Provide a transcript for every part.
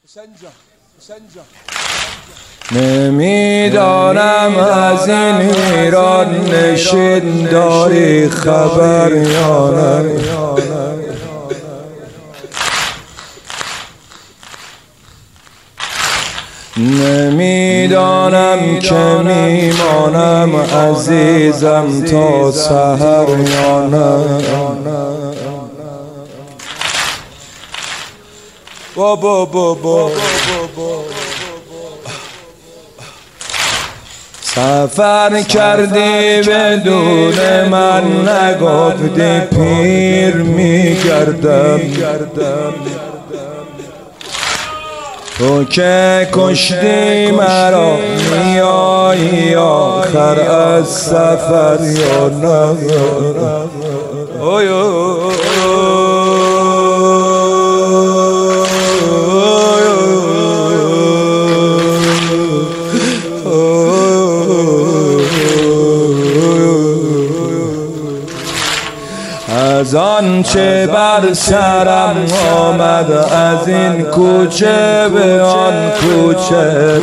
نمیدانم از این ایران نشین داری خبر یا نه. نمیدانم که میمانم عزیزم تا سحر یا نه. بابا سفر کردی بدون من، نگفتی پیر میگردم. تو که کشتی مرا، میایی آخر از سفر یا نه. از آنچه بر سرم آمد، از این کوچه به آن کوچه،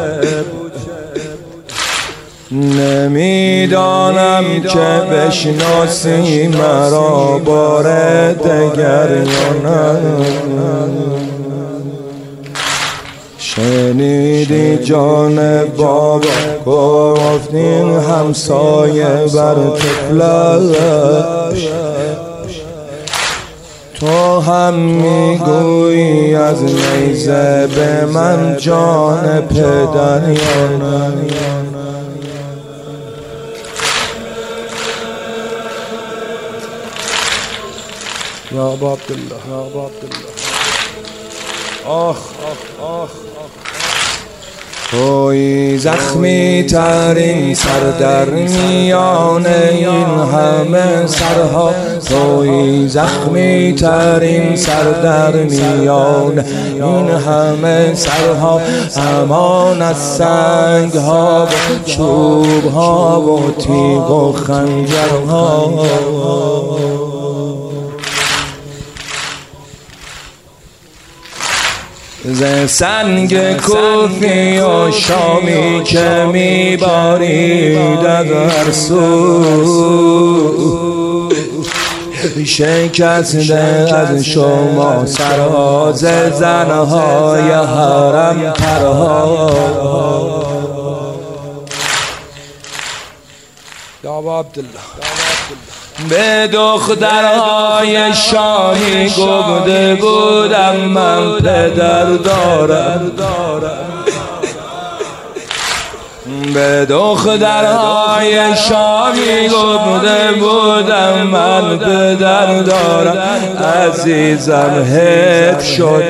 نمیدانم که بشناسی مرا بار دگر یا نه. شنیدی جان بابا گفتین همسایه بر طفلش، تو هم میگویی از نیزه به من جان پدر یا نه. یا ابا عبدالله، یا ابا عبدالله. آخ توی زخمی ترین سر در میان این همه سرها، توی زخمی ترین سر در میان این همه سرها، امان از سنگ ها و چوب ها و تیغ و خنجرها. ز سنگ کوفی و شامی که میبارید از هر سو، شکسته از شما سرها ز زنهای حرم ترها. یا ابا عبدالله، به دخترهای شاهی گفته بودم من پدر دارم. به دخترهای شاهی گفته بودم من پدر دارم. عزیزم حیف شد،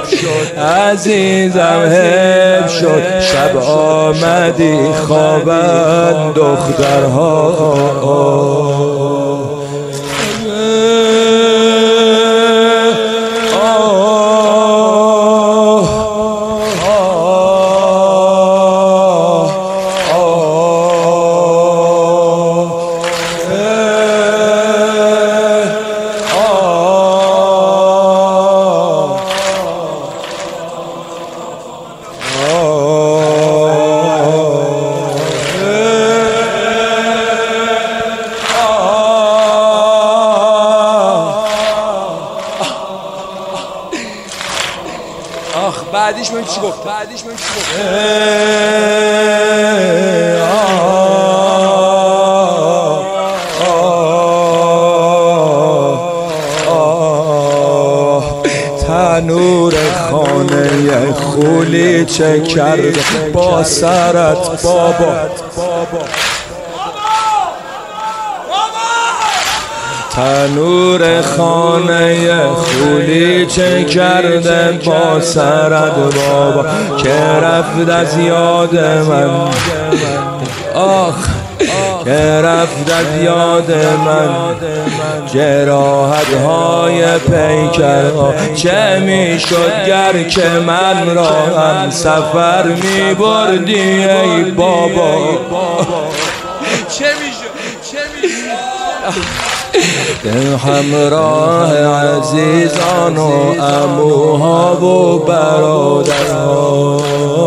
عزیزم حیف شد، شب آمدی خوابند دخترها. بعدیش من چی گفت؟ تنور خانه خولی چه کرد با سرت بابا. تنور خانه خولی چه کرده با سرت بابا، که رفت از یاد من. آخ که رفت از یاد من جراحت های پیکرها. چه میشد گر که من را هم سفر می بردی ای بابا. چه میشد همراه عزیزان و عموها و برادرها.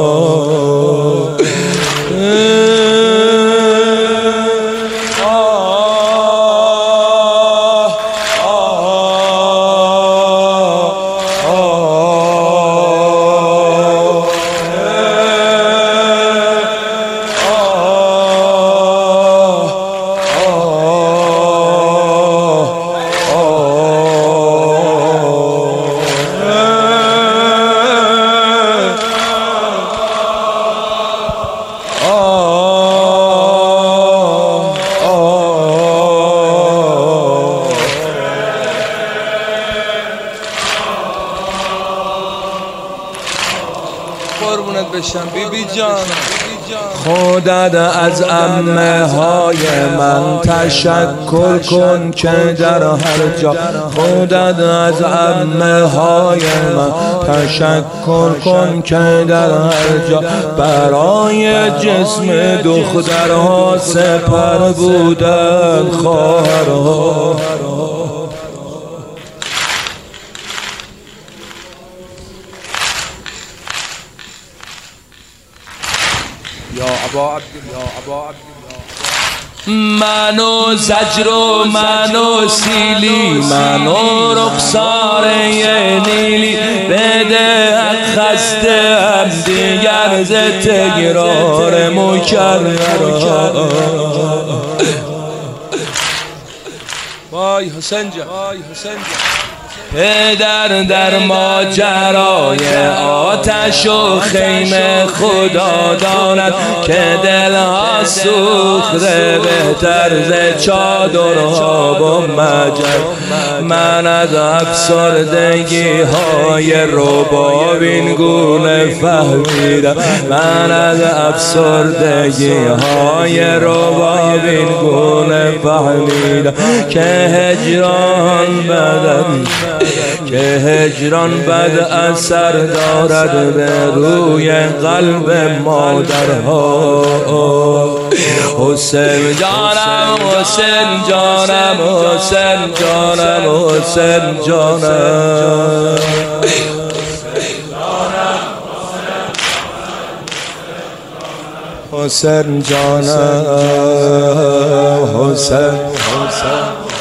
قربونت بشم بیبی جان. خودت از عمه های من تشکر کن که در هر جا، خودت از عمه های من تشکر کن که در هر جا برای جسم دخترها سپر بودن خواهرها. من و زجر و من و سیلی، من و رخسار نیلی، بده خسته هم دیگر ز تکرار مکرر. وای حسین جان، وای حسین جان. پدر در ماجرای آتش و خیمه خدا داند که دلها سوخته بهتر ز چادرها و مجر. من از افسردگی های ربابین گونه فهمیدم، من از افسردگی های ربابین گونه فهمیدم که هجران بدن، که هجران بد اثر دارد به روی قلب مادرها. حسین جانم، حسین جانم، حسین جانم، حسین جانم، حسین جانم، حسین.